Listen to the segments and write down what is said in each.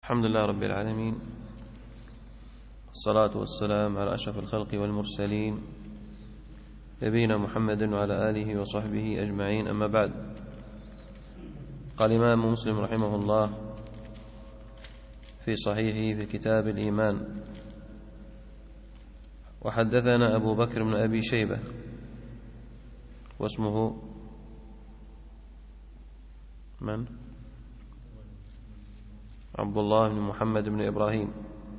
الحمد لله رب العالمين، الصلاة والسلام على أشرف الخلق والمرسلين نبينا محمد وعلى آله وصحبه أجمعين، أما بعد. قال الإمام مسلم رحمه الله في صحيحه في كتاب الإيمان: وحدثنا أبو بكر بن أبي شيبة واسمه من؟ عبد الله بن محمد بن إبراهيم.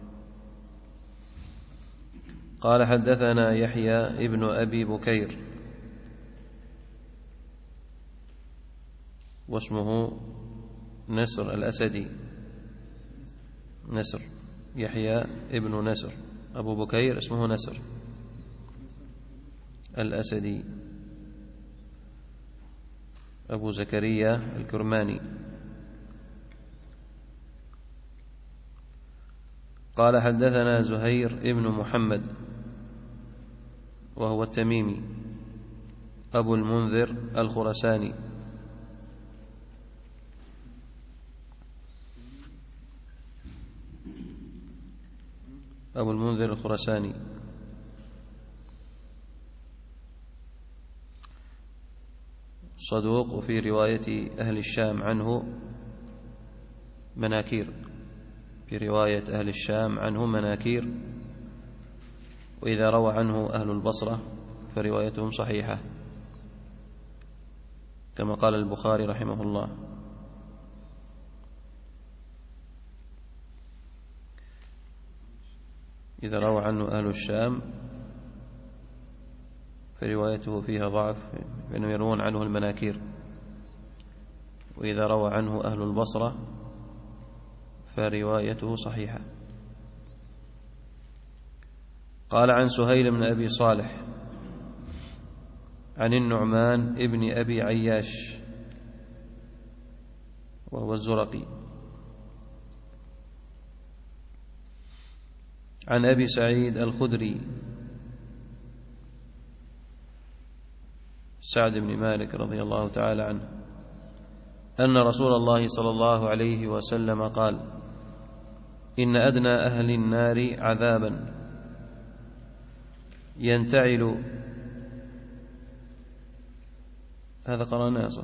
قال حدثنا يحيى ابن أبي بكير واسمه نسر الأسدي. نسر، يحيى ابن نسر، أبو بكير اسمه نسر الأسدي أبو زكريا الكرماني. قال حدثنا زهير ابن محمد وهو التميمي أبو المنذر الخرساني. أبو المنذر الخرساني صدوق، وفي رواية أهل الشام عنه مناكير، في رواية أهل الشام عنه مناكير، وإذا روى عنه أهل البصرة فروايتهم صحيحة كما قال البخاري رحمه الله. إذا روى عنه أهل الشام فروايته فيها ضعف، فإنهم يروون عنه المناكير، وإذا روى عنه أهل البصرة فروايته صحيحة. قال عن سهيل بن أبي صالح عن النعمان ابن أبي عياش وهو الزرقي عن أبي سعيد الخدري سعد بن مالك رضي الله تعالى عنه أن رسول الله صلى الله عليه وسلم قال: إن أدنى أهل النار عذابا ينتعل، هذا قرأناه صح؟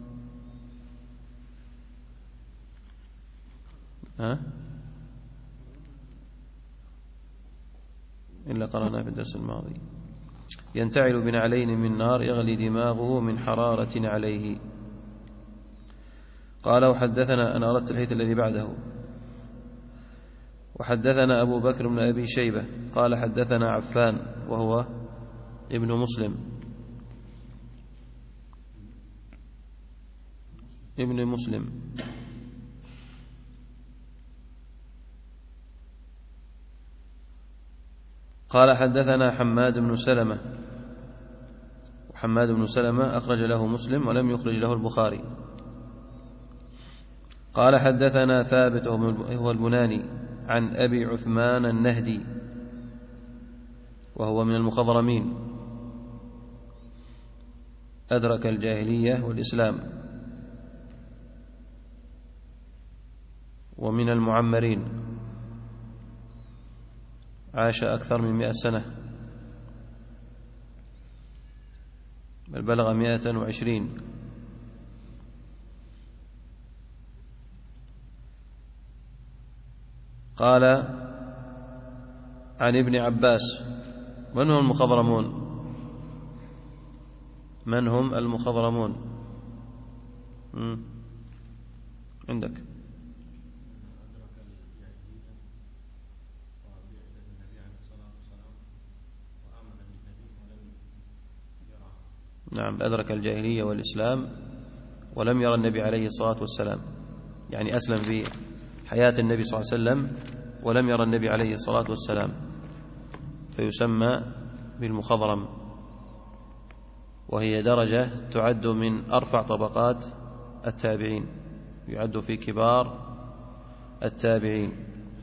إلا قرأناه في الدرس الماضي. ينتعل بنعلين من نار يغلي دماغه من حرارة عليه. قال: وحدثنا، أنا أردت الحديث الذي بعده. وحدثنا أبو بكر بن أبي شيبة قال حدثنا عفان وهو ابن مسلم قال حدثنا حماد بن سلمة، وحماد بن سلمة أخرج له مسلم ولم يخرج له البخاري. قال حدثنا ثابت هو البناني عن أبي عثمان النهدي وهو من المخضرمين، أدرك الجاهلية والإسلام، ومن المعمرين، عاش أكثر من 100 سنة، بل بلغ 120. قال عن ابن عباس. من هم المخضرمون؟ من هم المخضرمون؟ عندك نعم، أدرك الجاهلية والإسلام ولم يرى النبي عليه الصلاة والسلام، يعني أسلم في حياة النبي صلى الله عليه وسلم ولم يرى النبي عليه الصلاة والسلام، فيسمى بالمخضرم، وهي درجة تعد من أرفع طبقات التابعين، يعد في كبار التابعين.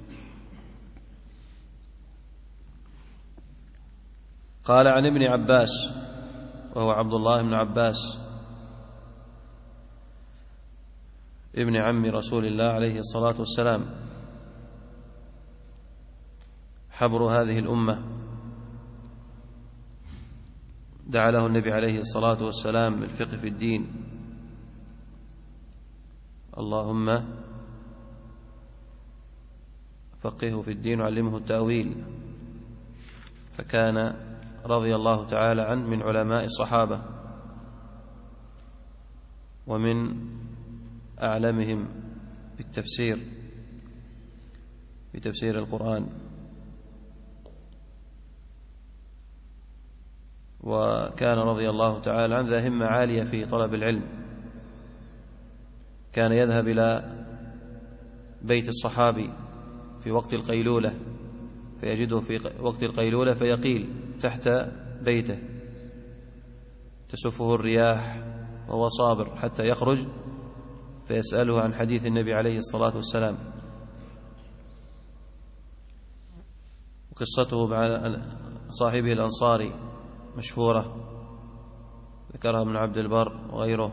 قال عن ابن عباس وهو عبد الله بن عباس ابن عم رسول الله عليه الصلاة والسلام حبر هذه الأمة، دعا له النبي عليه الصلاة والسلام بالفقه في الدين: اللهم فقهه في الدين وعلمه التأويل. فكان رضي الله تعالى عنه من علماء الصحابة ومن أعلمهم بتفسير القرآن. وكان رضي الله تعالى عنه ذا همة عالية في طلب العلم، كان يذهب إلى بيت الصحابي في وقت القيلولة فيجده في وقت القيلولة فيقيل تحت بيته تسفه الرياح وهو صابر حتى يخرج فيسأله عن حديث النبي عليه الصلاة والسلام. وقصته مع صاحبه الأنصاري مشهورة ذكرها ابن عبد البر وغيره،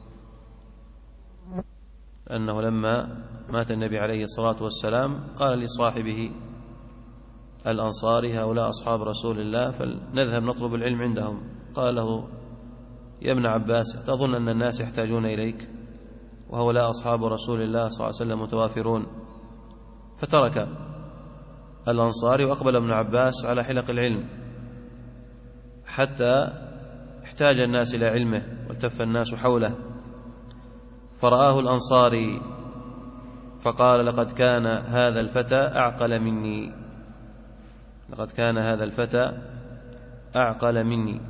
أنه لما مات النبي عليه الصلاة والسلام قال لصاحبه الأنصاري: هؤلاء أصحاب رسول الله فلنذهب نطلب العلم عندهم. قال له: يا ابن عباس، تظن أن الناس يحتاجون إليك وهؤلاء أصحاب رسول الله صلى الله عليه وسلم متوافرون؟ فترك الأنصاري وأقبل ابن عباس على حلق العلم حتى احتاج الناس إلى علمه والتف الناس حوله، فرآه الأنصاري فقال: لقد كان هذا الفتى أعقل مني، لقد كان هذا الفتى أعقل مني.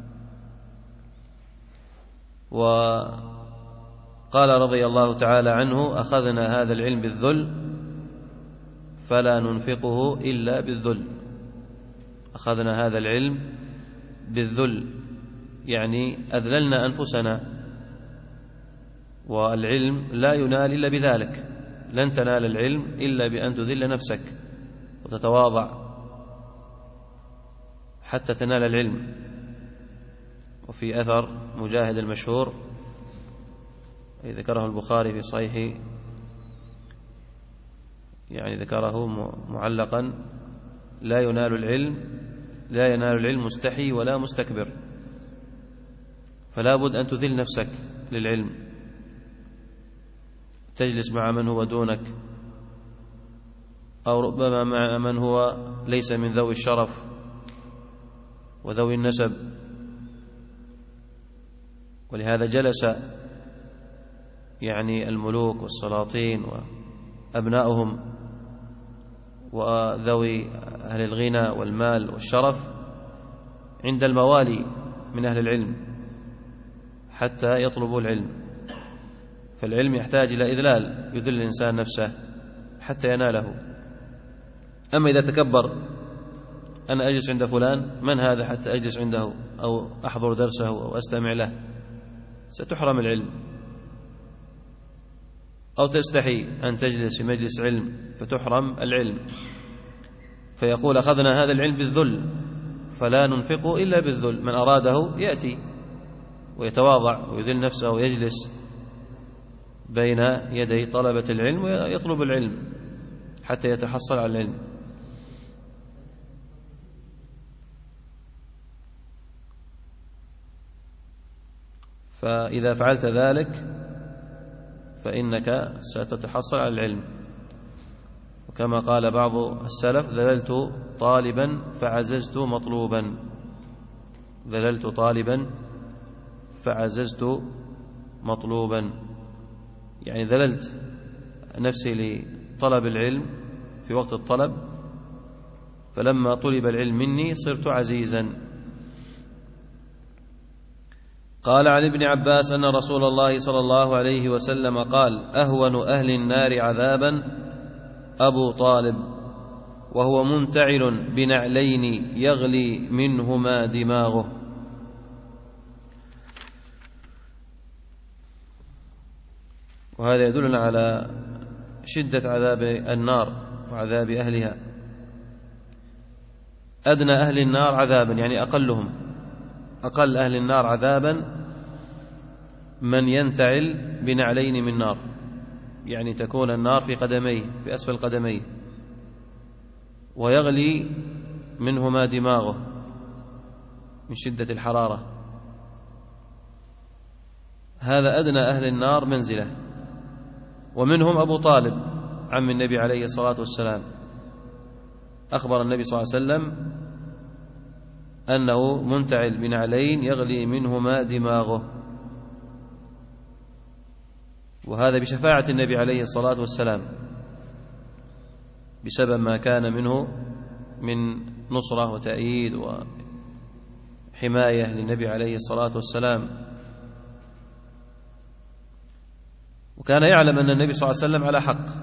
وقال رضي الله تعالى عنه: أخذنا هذا العلم بالذل فلا ننفقه إلا بالذل. أخذنا هذا العلم بالذل، يعني أذللنا أنفسنا، والعلم لا ينال إلا بذلك. لن تنال العلم إلا بأن تذل نفسك وتتواضع حتى تنال العلم. وفي أثر مجاهد المشهور ذكره البخاري في صحيحه، يعني ذكره معلقا: لا ينال العلم مستحي ولا مستكبر. فلا بد أن تذل نفسك للعلم، تجلس مع من هو دونك أو ربما مع من هو ليس من ذوي الشرف وذوي النسب. ولهذا جلس يعني الملوك والسلاطين وأبناؤهم وذوي أهل الغنى والمال والشرف عند الموالي من أهل العلم حتى يطلبوا العلم. فالعلم يحتاج إلى إذلال، يذل الإنسان نفسه حتى يناله. أما إذا تكبر: أنا أجلس عند فلان، من هذا حتى أجلس عنده أو أحضر درسه أو أستمع له؟ ستحرم العلم. أو تستحي أن تجلس في مجلس علم فتحرم العلم. فيقول: أخذنا هذا العلم بالذل فلا ننفقه إلا بالذل. من أراده يأتي ويتواضع ويذل نفسه ويجلس بين يدي طلبة العلم ويطلب العلم حتى يتحصل على العلم. فإذا فعلت ذلك فإنك ستتحصل على العلم. وكما قال بعض السلف: ذللت طالبا فعززت مطلوبا. ذللت طالبا فعززت مطلوبا، يعني ذللت نفسي لطلب العلم في وقت الطلب، فلما طلب العلم مني صرت عزيزا. قال عن ابن عباس أن رسول الله صلى الله عليه وسلم قال: أهون أهل النار عذابا أبو طالب، وهو منتعل بنعلين يغلي منهما دماغه. وهذا يدلنا على شدة عذاب النار وعذاب أهلها. أدنى أهل النار عذابا يعني أقلهم، أقل أهل النار عذابا من ينتعل بنعلين من نار، يعني تكون النار في قدميه، في أسفل قدميه، ويغلي منهما دماغه من شدة الحرارة. هذا أدنى أهل النار منزلة. ومنهم أبو طالب عم النبي عليه الصلاة والسلام، أخبر النبي صلى الله عليه وسلم أنه منتعل بنعلين يغلي منهما دماغه، وهذا بشفاعة النبي عليه الصلاة والسلام بسبب ما كان منه من نصرة وتأييد وحماية للنبي عليه الصلاة والسلام. وكان يعلم أن النبي صلى الله عليه وسلم على حق،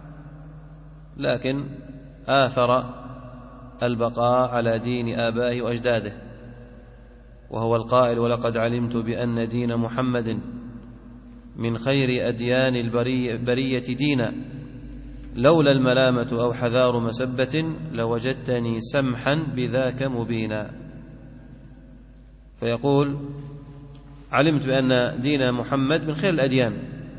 لكن آثر البقاء على دين آبائه وأجداده، وهو القائل: ولقد علمت بأن دين محمد من خير أديان البرية دينا، لولا الملامة أو حذار مسبة لوجدتني سمحا بذاك مبينا. فيقول: علمت بأن دين محمد من خير الأديان،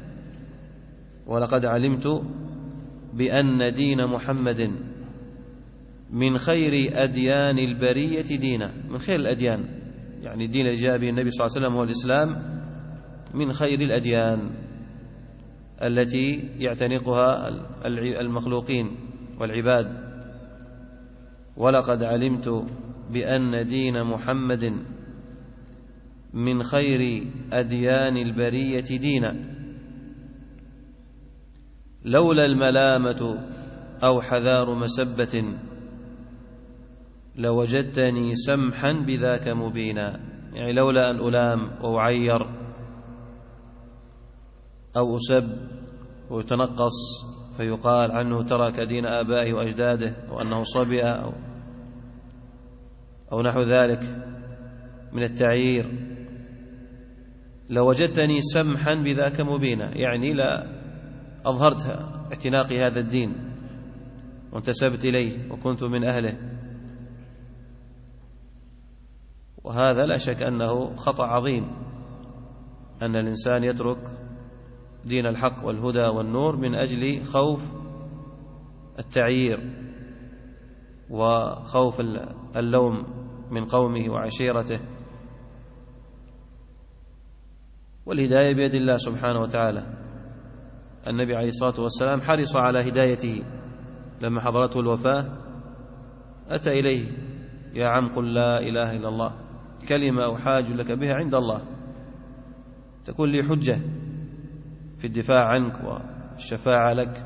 ولقد علمت بأن دين محمد من خير أديان البرية دينا، من خير الأديان، يعني الدين الذي جاء به النبي صلى الله عليه وسلم هو الإسلام، من خير الأديان التي يعتنقها المخلوقين والعباد. ولقد علمت بأن دين محمد من خير أديان البرية دينا، لولا الملامة أو حذار مسبة لوجدتني سمحا بذاك مبينا. يعني لولا أن ألام وأعير أو أسب ويتنقص فيقال عنه ترك دين آبائه وأجداده وأنه صبئ أو نحو ذلك من التعيير، لوجدتني سمحا بذاك مبينا، يعني لا أظهرت اعتناقي هذا الدين وانتسبت إليه وكنت من أهله. وهذا لا شك أنه خطأ عظيم، أن الإنسان يترك دين الحق والهدى والنور من أجل خوف التعيير وخوف اللوم من قومه وعشيرته. والهداية بيد الله سبحانه وتعالى. النبي عليه الصلاة والسلام حرص على هدايته، لما حضرته الوفاة أتى إليه: يا عم قل لا إله إلا الله، كلمة أحاج لك بها عند الله، تكون لي حجة في الدفاع عنك والشفاعة لك.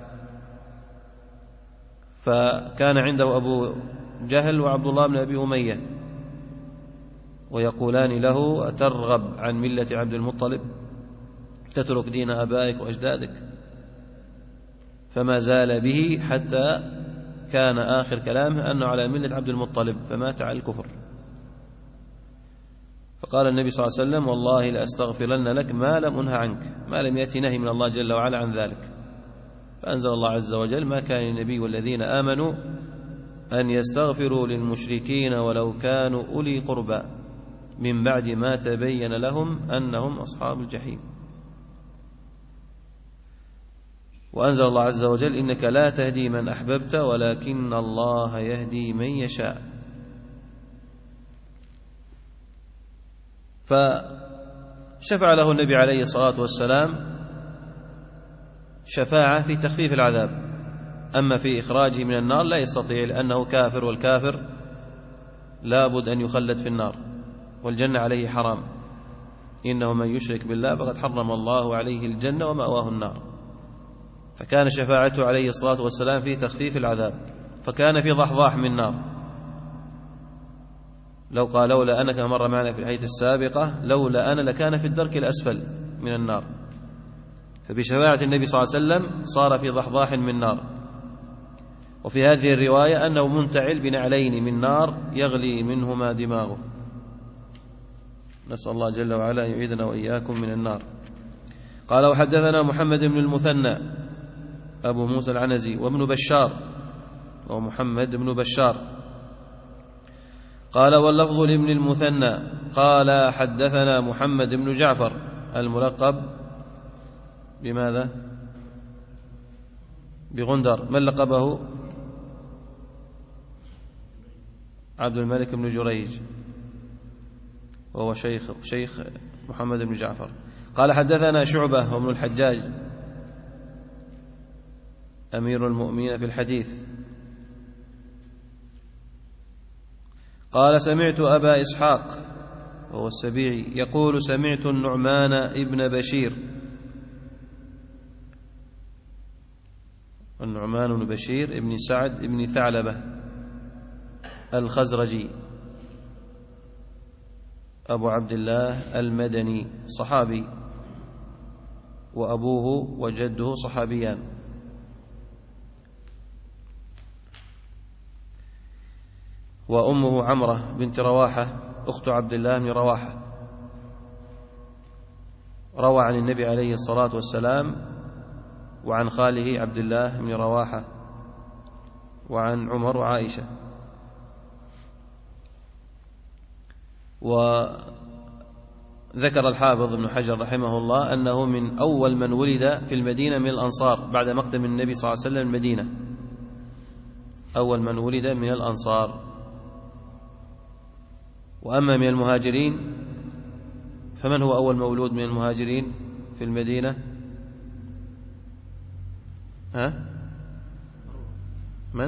فكان عنده أبو جهل وعبد الله بن أبي أمية، ويقولان له: أترغب عن ملة عبد المطلب، تترك دين آبائك وأجدادك؟ فما زال به حتى كان آخر كلامه أنه على ملة عبد المطلب، فمات على الكفر. فقال النبي صلى الله عليه وسلم: والله لأستغفرن لك ما لم أنه عنك، ما لم يأتي نهي من الله جل وعلا عن ذلك. فأنزل الله عز وجل: ما كان للنبي والذين آمنوا أن يستغفروا للمشركين ولو كانوا أولي قربى من بعد ما تبين لهم أنهم أصحاب الجحيم. وأنزل الله عز وجل: إنك لا تهدي من أحببت ولكن الله يهدي من يشاء. فشفع له النبي عليه الصلاة والسلام شفاعة في تخفيف العذاب، أما في إخراجه من النار لا يستطيع، لأنه كافر، والكافر لا بد أن يخلد في النار، والجنة عليه حرام. إنه من يشرك بالله فقد حرم الله عليه الجنة ومأواه النار. فكان شفاعته عليه الصلاة والسلام في تخفيف العذاب، فكان في ضحضاح من النار. لو قال لولا أنا، كما مر معنا في الآية السابقة، لولا أنا لكان في الدرك الأسفل من النار. فبشفاعة النبي صلى الله عليه وسلم صار في ضحضاح من نار. وفي هذه الرواية أنه منتعل بنعلين من نار يغلي منهما دماغه. نسأل الله جل وعلا أن يعيذنا وإياكم من النار. قال: وحدثنا محمد بن المثنى أبو موسى العنزي وابن بشار، ومحمد بن بشار. قال: واللفظ لابن المثنى قال: حدثنا محمد بن جعفر الملقب بماذا؟ بغندر. من لقبه؟ عبد الملك بن جريج وهو شيخ محمد بن جعفر. قال حدثنا شعبة وابن الحجاج أمير المؤمنين في الحديث قال سمعت أبا إسحاق وهو السبيعي يقول سمعت النعمان ابن بشير، النعمان بن بشير ابن سعد ابن ثعلبة الخزرجي أبو عبد الله المدني صحابي، وأبوه وجده صحابيان. وأمه عمرة بنت رواحة أخت عبد الله بن رواحة، روى عن النبي عليه الصلاة والسلام وعن خاله عبد الله بن رواحة وعن عمر وعائشة. وذكر الحافظ ابن حجر رحمه الله أنه من أول من ولد في المدينة من الأنصار بعد مقدم النبي صلى الله عليه وسلم المدينة، أول من ولد من الأنصار. وأما من المهاجرين فمن هو أول مولود من المهاجرين في المدينة؟ من؟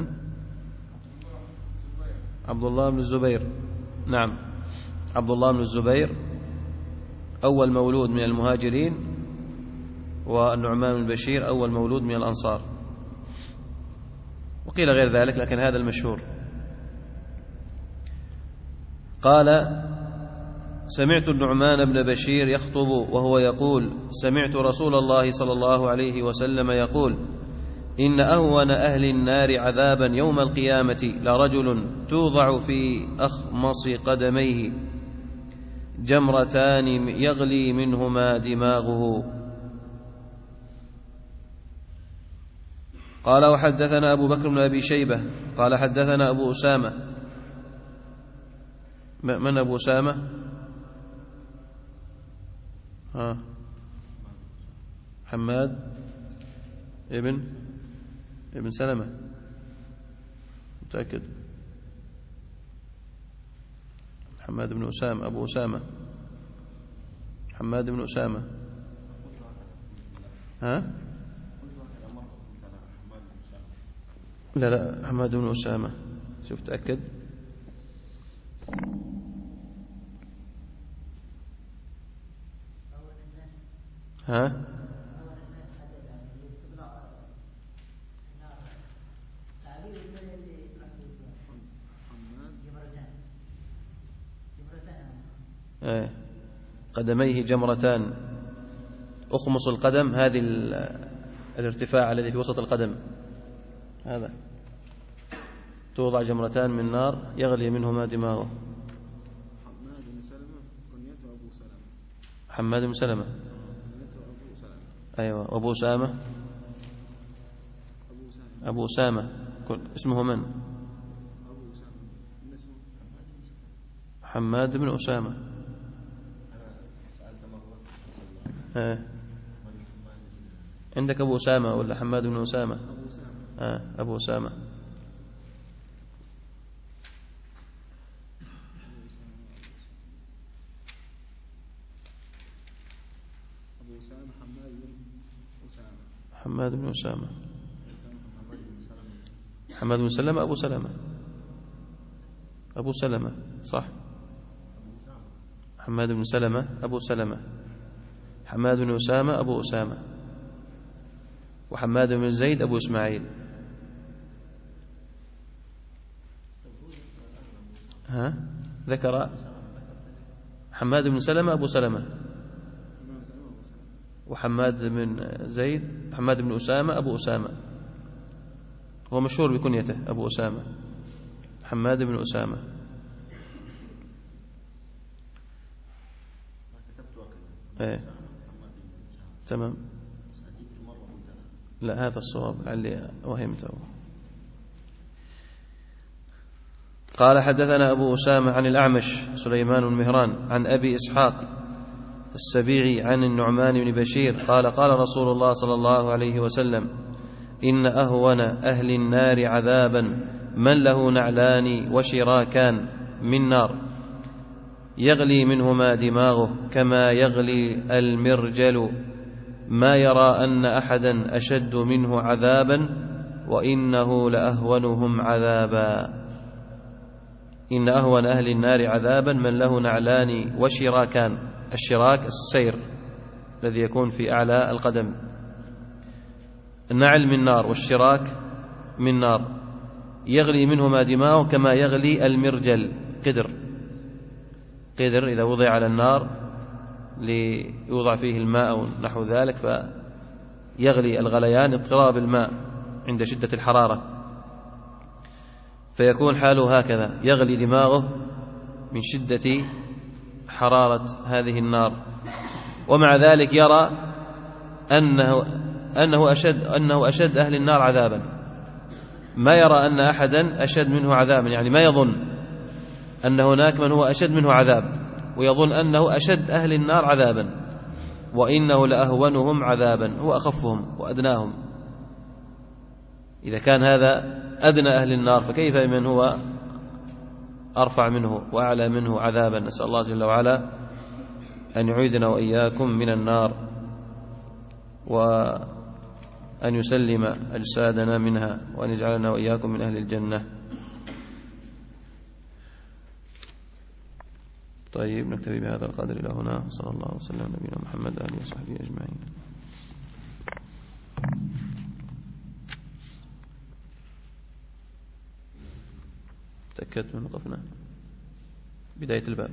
عبد الله بن الزبير. نعم، عبد الله بن الزبير أول مولود من المهاجرين، والنعمان بن بشير أول مولود من الأنصار، وقيل غير ذلك لكن هذا المشهور. قال سمعت النعمان بن بشير يخطب وهو يقول سمعت رسول الله صلى الله عليه وسلم يقول إن أهون أهل النار عذابا يوم القيامة لرجل توضع في أخمص قدميه جمرتان يغلي منهما دماغه. قال وحدثنا أبو بكر بن أبي شيبة قال حدثنا أبو أسامة. من أبو أسامة؟ حماد ابن سلمة، متأكد؟ حماد بن أسامة، أبو أسامة حماد بن أسامة. لا حماد بن أسامة، شوف تأكد. قدميه جمرتان. أخمص القدم هذه الارتفاع الذي في وسط القدم، هذا توضع جمرتان من نار يغلي منهما دماغه. حماد بن سلمة. أيوة. أبو أسامة. أبو أسامة اسمه من؟ حماد بن أسامة. عندك أبو أسامة ولا حماد بن أسامة؟ أبو أسامة. حماد بن أسامة. حماد بن سلمة أبو سلمة. أبو سلمة صح. حماد بن سلمة أبو سلمة. حماد بن أسامة أبو أسامة. وحماد بن زيد أبو إسماعيل. ذكر حماد بن سلمة أبو سلمة، وحماد بن زيد حماد بن أسامة أبو أسامة، هو مشهور بكنيته أبو أسامة، حماد بن أسامة. تمام. لا هذا الصواب لعلي وهمته. قال حدثنا أبو أسامة عن الأعمش سليمان بن مهران عن أبي إسحاق السبيعي عن النعمان بن بشير قال قال رسول الله صلى الله عليه وسلم إن أهون أهل النار عذابا من له نعلان وشراكان من نار يغلي منهما دماغه كما يغلي المرجل ما يرى أن أحدا أشد منه عذابا وإنه لأهونهم عذابا. إن أهون أهل النار عذابا من له نعلان وشراكان. الشراك السير الذي يكون في أعلى القدم. النعل من نار والشراك من نار يغلي منهما دماغه كما يغلي المرجل. قدر إذا وضع على النار ليوضع فيه الماء أو نحو ذلك فيغلي الغليان اضطراب الماء عند شدة الحرارة، فيكون حاله هكذا يغلي دماغه من شدة حرارة هذه النار، ومع ذلك يرى أنه أشد أهل النار عذابا، ما يرى أن أحدا أشد منه عذابا، يعني ما يظن أن هناك من هو أشد منه عذاب، ويظن أنه أشد أهل النار عذابا، وإنه لأهونهم عذابا، هو أخفهم وأدناهم. إذا كان هذا أدنى أهل النار فكيف من هو أرفع منه وأعلى منه عذابا. نسأل الله جل وعلا أن يعيدنا وإياكم من النار وأن يسلم أجسادنا منها وأن يجعلنا وإياكم من أهل الجنة. طيب نكتفي بهذا القدر إلى هنا. صلى الله وسلم على نبينا محمد وآله وصحبه أجمعين. تأكدت من وقفنا بداية الباب.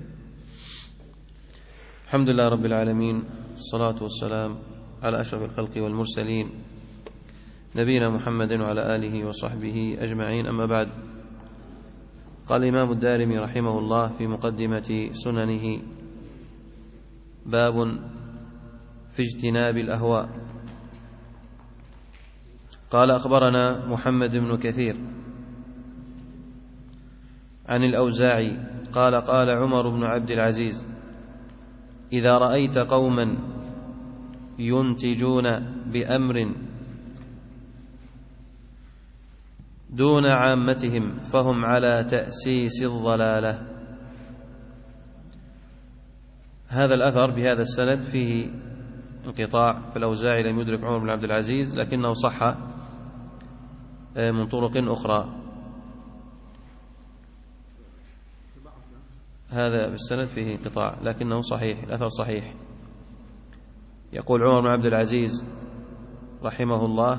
الحمد لله رب العالمين، الصلاة والسلام على أشرف الخلق والمرسلين نبينا محمد وعلى آله وصحبه أجمعين. أما بعد، قال الإمام الدارمي رحمه الله في مقدمة سننه: باب في اجتناب الأهواء. قال: أخبرنا محمد بن كثير عن الأوزاعي قال: قال عمر بن عبد العزيز: إذا رأيت قوما ينتجون بأمر دون عامتهم فهم على تأسيس الضلالة. هذا الأثر بهذا السند فيه انقطاع، فالأوزاعي لم يدرك عمر بن عبد العزيز، لكنه صح من طرق أخرى. هذا بالسند فيه انقطاع لكنه صحيح، الأثر صحيح. يقول عمر بن عبد العزيز رحمه الله: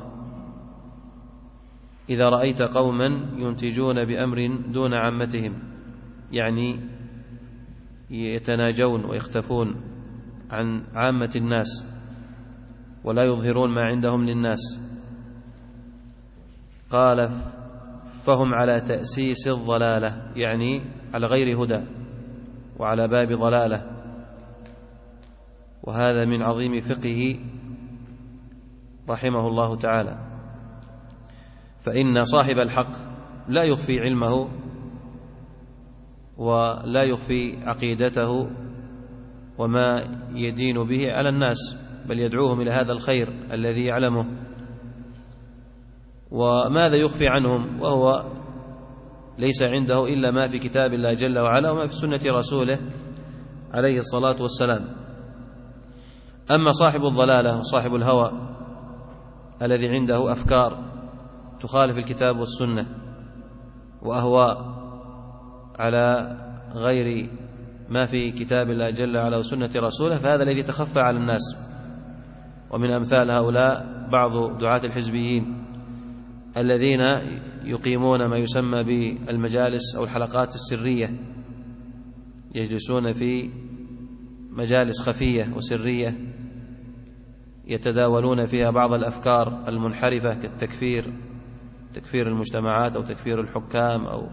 إذا رأيت قوما ينتجون بأمر دون عامتهم، يعني يتناجون ويختفون عن عامة الناس ولا يظهرون ما عندهم للناس، قال: فهم على تأسيس الضلالة، يعني على غير هدى وعلى باب ضلالة. وهذا من عظيم فقهه رحمه الله تعالى، فإن صاحب الحق لا يخفي علمه ولا يخفي عقيدته وما يدين به على الناس، بل يدعوهم إلى هذا الخير الذي يعلمه. وماذا يخفي عنهم وهو ليس عنده إلا ما في كتاب الله جل وعلا وما في سنة رسوله عليه الصلاة والسلام. أما صاحب الضلالة وصاحب الهوى الذي عنده أفكار تخالف الكتاب والسنة وأهواء على غير ما في كتاب الله جل وعلا وسنة رسوله، فهذا الذي تخفى على الناس. ومن أمثال هؤلاء بعض دعاة الحزبيين الذين يقيمون ما يسمى بالمجالس أو الحلقات السرية، يجلسون في مجالس خفية وسرية يتداولون فيها بعض الأفكار المنحرفة كالتكفير، تكفير المجتمعات أو تكفير الحكام أو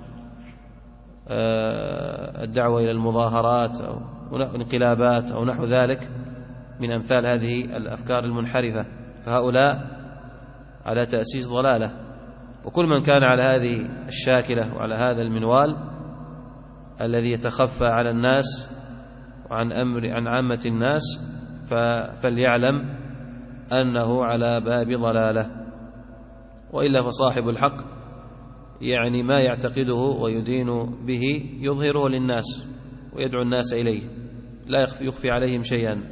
الدعوة إلى المظاهرات أو انقلابات أو نحو ذلك من أمثال هذه الأفكار المنحرفة. فهؤلاء على تأسيس ضلالة، وكل من كان على هذه الشاكلة وعلى هذا المنوال الذي يتخفى على الناس عن عامة الناس فليعلم أنه على باب ضلالة، وإلا فصاحب الحق يعني ما يعتقده ويدين به يظهره للناس ويدعو الناس إليه، لا يخفي عليهم شيئا.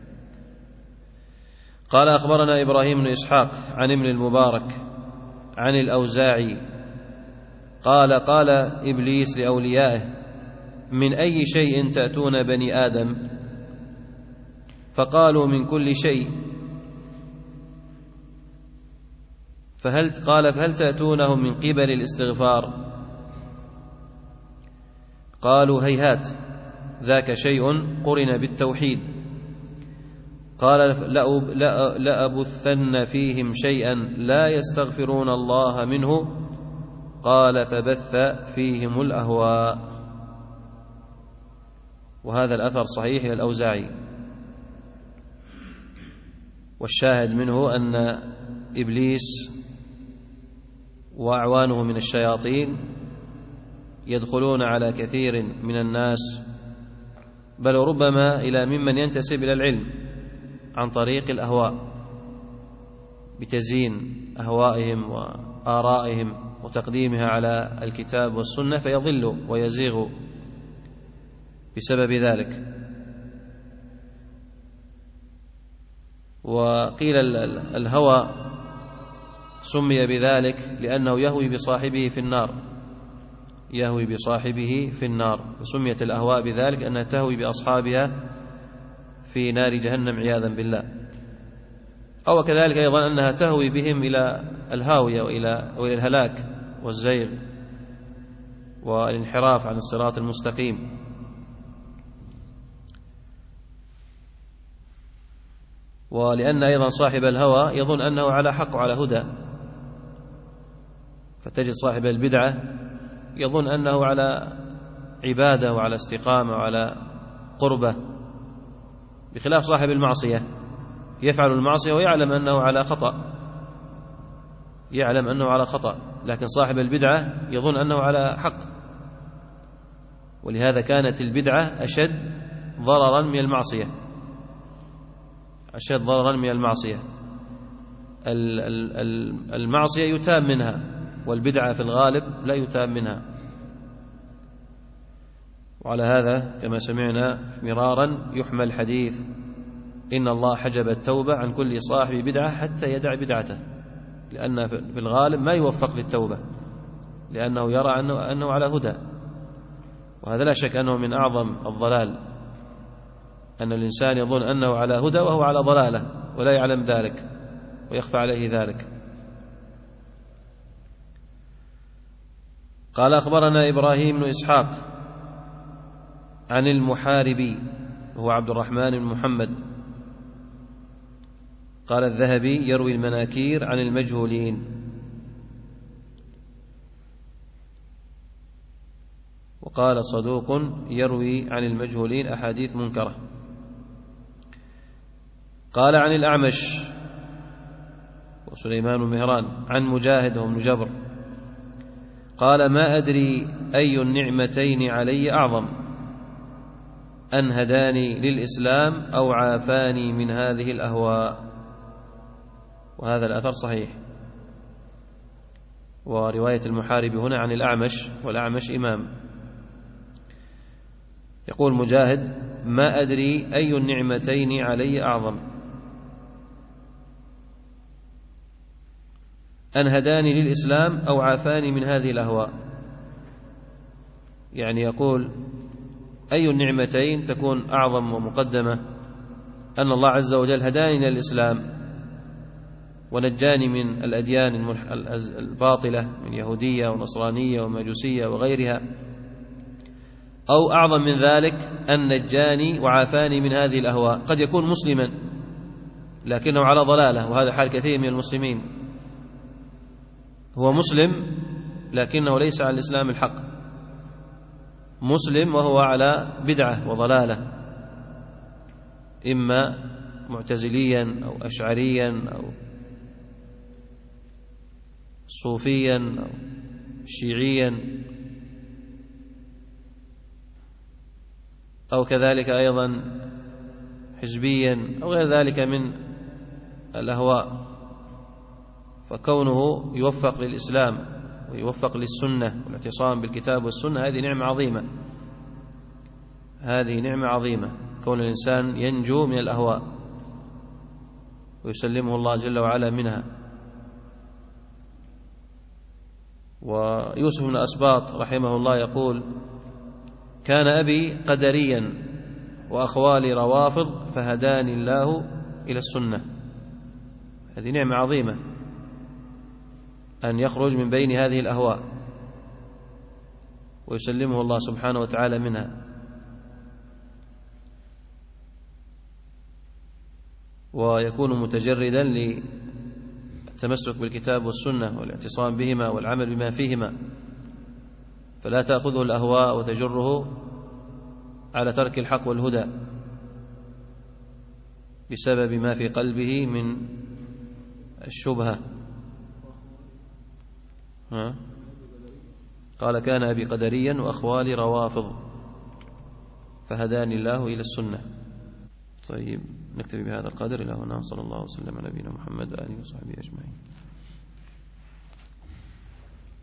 قال أخبرنا إبراهيم بن إسحاق عن ابن المبارك عن الأوزاعي قال قال إبليس لأوليائه: من أي شيء تأتون بني آدم؟ فقالوا: من كل شيء. فهل تأتونهم من قبل الاستغفار؟ قالوا: هيهات، ذاك شيء قرن بالتوحيد. قال: لأبثن فيهم شيئا لا يستغفرون الله منه. قال: فبث فيهم الأهواء. وهذا الأثر صحيح إلى الأوزاعي، والشاهد منه أن إبليس وأعوانه من الشياطين يدخلون على كثير من الناس، بل ربما إلى ممن ينتسب إلى العلم، عن طريق الأهواء، بتزيين أهوائهم وآرائهم وتقديمها على الكتاب والسنة، فيضل ويزيغ بسبب ذلك. وقيل الهوى سمي بذلك لأنه يهوي بصاحبه في النار، يهوي بصاحبه في النار، وسميت الأهواء بذلك أنها تهوي بأصحابها في نار جهنم عياذا بالله. أو كذلك أيضا أنها تهوي بهم إلى الهاوية وإلى الهلاك والزيغ والانحراف عن الصراط المستقيم. ولأن أيضا صاحب الهوى يظن أنه على حق وعلى هدى، فتجد صاحب البدعة يظن أنه على عبادة وعلى استقامة وعلى قربة، بخلاف صاحب المعصية يفعل المعصية ويعلم أنه على خطأ، يعلم أنه على خطأ، لكن صاحب البدعة يظن أنه على حق. ولهذا كانت البدعة أشد ضررا من المعصية، أشد ضررا من المعصية. المعصية يتاب منها، والبدعة في الغالب لا يتاب منها. وعلى هذا كما سمعنا مرارا يحمل حديث إن الله حجب التوبة عن كل صاحب بدعة حتى يدع بدعته، لأن في الغالب ما يوفق للتوبة، لأنه يرى أنه على هدى. وهذا لا شك أنه من أعظم الضلال، أن الإنسان يظن أنه على هدى وهو على ضلالة ولا يعلم ذلك ويخفى عليه ذلك. قال أخبرنا إبراهيم بن إسحاق عن المحاربي هو عبد الرحمن بن محمد قال الذهبي: يروي المناكير عن المجهولين. وقال صدوق: يروي عن المجهولين أحاديث منكرة. قال عن الأعمش وسليمان بن مهران عن مجاهد بن جبر قال: ما أدري أي النعمتين علي أعظم، أن هداني للإسلام أو عافاني من هذه الأهواء. وهذا الأثر صحيح. ورواية المحارب هنا عن الأعمش، والأعمش إمام. يقول مجاهد: ما أدري أي النعمتين علي أعظم، أن هداني للإسلام أو عافاني من هذه الأهواء. يعني يقول أي النعمتين تكون أعظم ومقدمة، أن الله عز وجل هداني للإسلام ونجاني من الأديان الباطلة من يهودية ونصرانية ومجوسية وغيرها، أو أعظم من ذلك أن نجاني وعافاني من هذه الأهواء. قد يكون مسلما لكنه على ضلالة، وهذا حال كثير من المسلمين، هو مسلم لكنه ليس على الإسلام الحق، مسلم وهو على بدعة وضلالة، إما معتزليا أو أشعريا أو صوفيا أو شيعيا، أو كذلك أيضا حزبيا أو غير ذلك من الأهواء. فكونه يوفق للإسلام ويوفق للسنة والاعتصام بالكتاب والسنة، هذه نعمة عظيمة، هذه نعمة عظيمة، كون الإنسان ينجو من الأهواء ويسلمه الله جل وعلا منها. ويوسف بن أسباط رحمه الله يقول: كان أبي قدريا وأخوالي روافض فهداني الله إلى السنة. هذه نعمة عظيمة أن يخرج من بين هذه الأهواء ويسلمه الله سبحانه وتعالى منها. ويكون متجردا للتمسك بالكتاب والسنة والاعتصام بهما والعمل بما فيهما، فلا تأخذه الأهواء وتجره على ترك الحق والهدى بسبب ما في قلبه من الشبهة. قال: كان أبي قدريا وأخوالي روافض فهداني الله إلى السنة. طيب، نكتفي بهذا القدر. إلى هنا، صلى الله وسلم على نبينا محمد وآله وصحبه أجمعين.